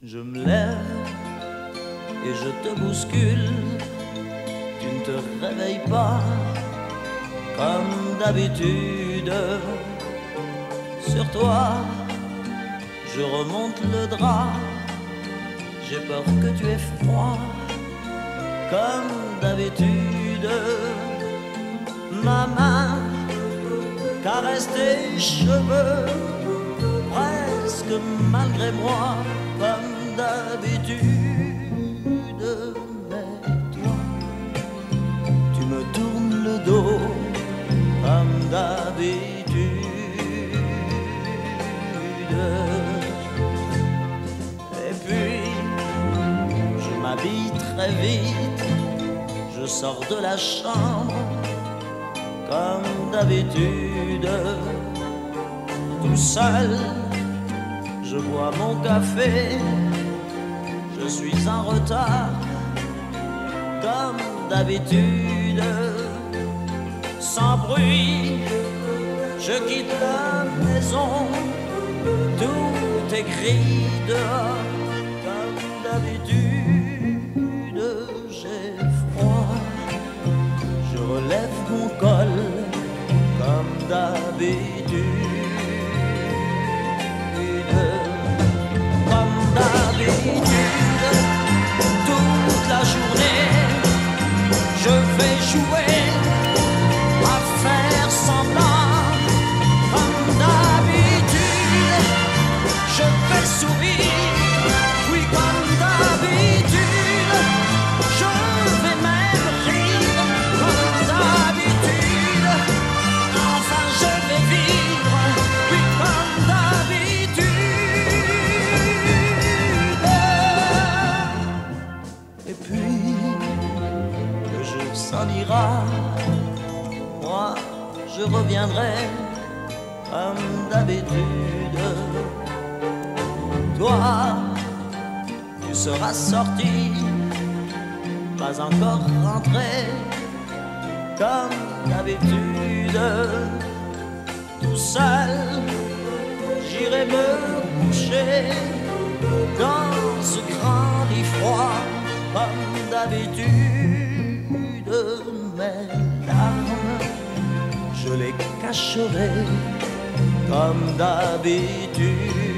Je me lève et je te bouscule. Tu ne te réveilles pas comme d'habitude. Sur toi, je remonte le drap. J'ai peur que tu aies froid comme d'habitude. Ma main caresse tes cheveux presque malgré moi comme d'habitude. Mais toi, tu me tournes le dos comme d'habitude. Et puis, je m'habille très vite, je sors de la chambre comme d'habitude. Tout seul, je bois mon café, je suis en retard comme d'habitude. Sans bruit, je quitte la maison, tout est gris dehors comme d'habitude. J'ai froid, je relève mon col comme d'habitude. Comme d'habitude, toute la journée, je vais jouer à faire semblant. Comme d'habitude, je vais sourire. Oui, comme d'habitude, je vais même rire. Comme d'habitude, enfin je vais vivre. Oui, comme d'habitude. Et puis, le jour s'en ira, moi je reviendrai comme d'habitude. Toi, tu seras sorti, pas encore rentré comme d'habitude. Tout seul, j'irai me coucher dans ce grand lit froid comme d'habitude. Mes larmes, je les cacherai comme d'habitude.